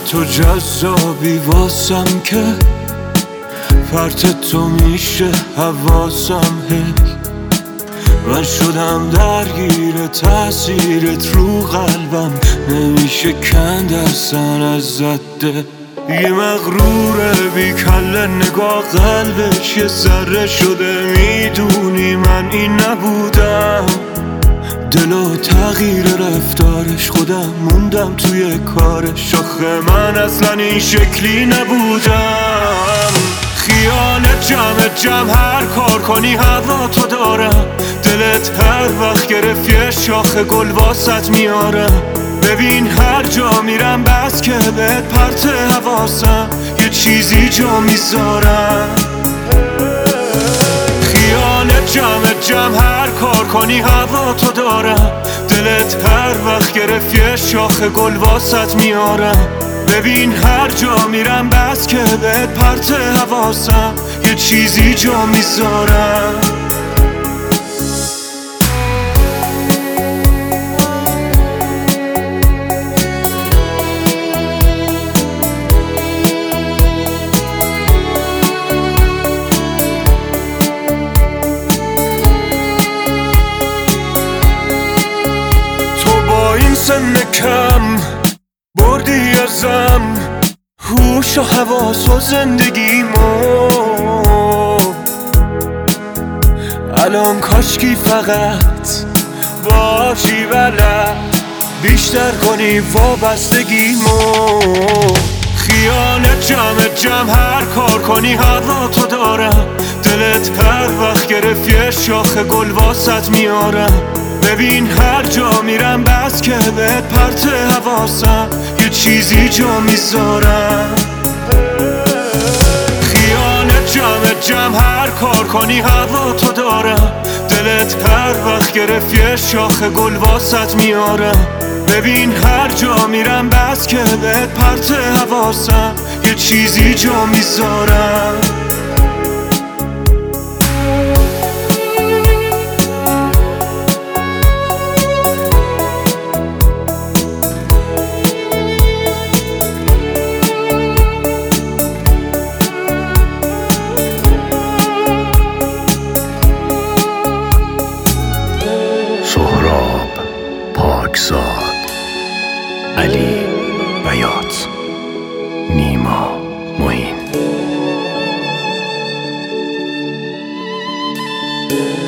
تو جذابی واسم که فرط تو میشه حواسم هی من شدم درگیر تأثیرت رو قلبم نمیشه کند اصلا از زده یه مغروره بی کله نگاه قلبش یه ذره شده میدونی من این نبودم دلو تغییر رفتارش خودم موندم توی کارش آخه من اصلا این شکلی نبودم خیالت جمع هر کار کنی هوا تو دارم دلت هر وقت گرفت یه شاخه گل واسط میارم ببین هر جا میرم بس که بهت پرت حواسم یه چیزی جا میذارم خیالت جمع هر کار کنی هوا تو دارم دلت هر وقت گرفت یه شاخه گل واسط میارم ببین هر جا میرم بس که بهت پرت حواسم یه چیزی جا میذارم سن کم بردی ازم هوش و حواس و زندگیمو الان کاشکی فقط باشی بلد بیشتر کنی وابستگیمو خیالت جمع هر کار کنی هوا تو دارم دلت هر وقت گرفت یه شاخه گل واسط میارم ببین هر جا میرم بس که بهت پرت حواسم یه چیزی جا میذارم خیالت جمع هر کار کنی هوا تو دارم دلت هر وقت گرفت یه شاخه گل واسط میارم ببین هر جا میرم بس که بهت پرت حواسم یه چیزی جا میذارم سهراب پاکزاد، علی بیات، نیما معین.